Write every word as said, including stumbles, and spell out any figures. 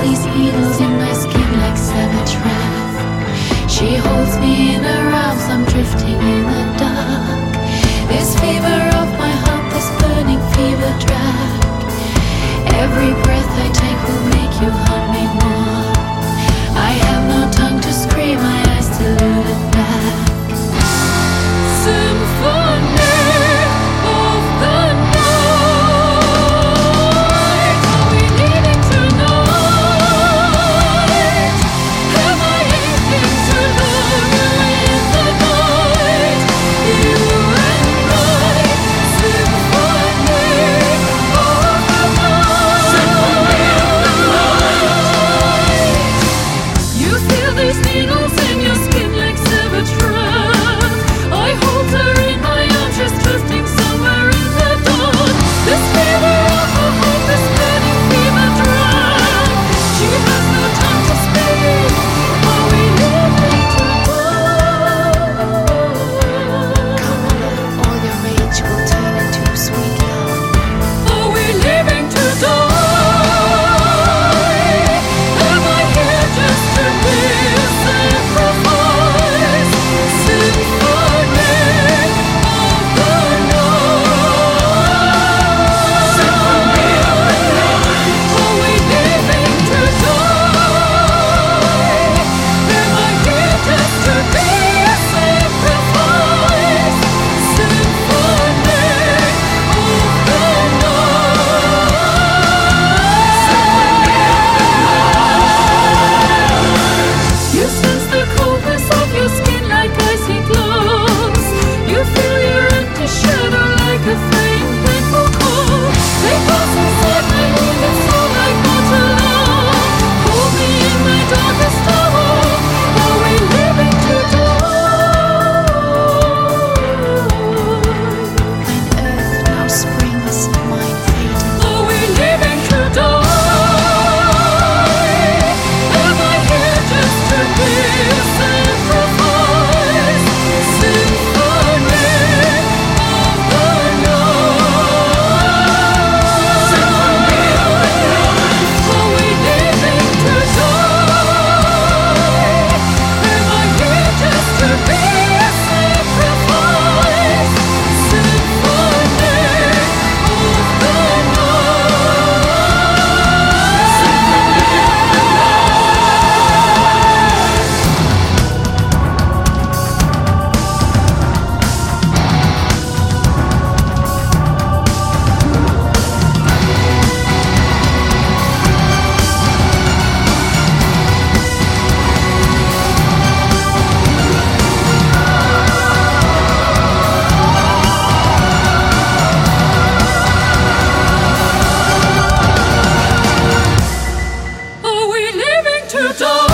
these needles in my skin like savage wrath. She holds me in her arms, I'm drifting in the dark. This fever of my heart, this burning fever drag. Every breath I take will make you hunt me more. I have no tongue to scream, my eyes deluded back. Symphony of the night. Are we leaving tonight? Am I aching to know you in the night? You and I. Symphony of the night. You feel these needles in your skin like savage wrath. I hold her in my arms, she's drifting somewhere in the dawn. This fever of her heart, this burning fever drag. She has no time to speak. Are we living to die? Come on, all your rage will turn into sweet love. Are we living to die? Am I here just to be a sacrifice? Symphony of the night. Symphony of the night. Are we living to die? Am I here just to be a sacrifice? Symphony of the night. You sense the coldness of your skin like icy gloves. You feel your empty shadow like a faint painful call. They pass inside my wounded soul like mortal love. Hold me in my darkest hour. Are we living to die? Thine earth now springs, mine fading. Are we living to die? Am I here just to be a sacrifice? Symphony of the night. Symphony of the night. Are we living to die? Am I here just to be a sacrifice? Symphony of the Are we living to die?